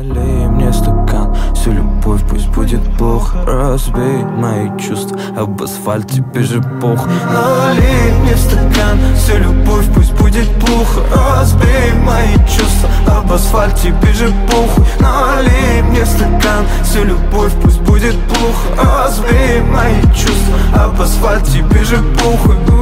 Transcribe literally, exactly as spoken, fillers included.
Налей мне стакан, всю любовь пусть будет плохо. Разбей мои чувства об асфальт, тебе же похуй. Налей мне стакан, всю любовь пусть будет плохо. Разбей мои чувства об асфальт, тебе же похуй. Налей мне стакан, всю любовь пусть будет плохо. Разбей мои чувства об асфальт, тебе же похуй.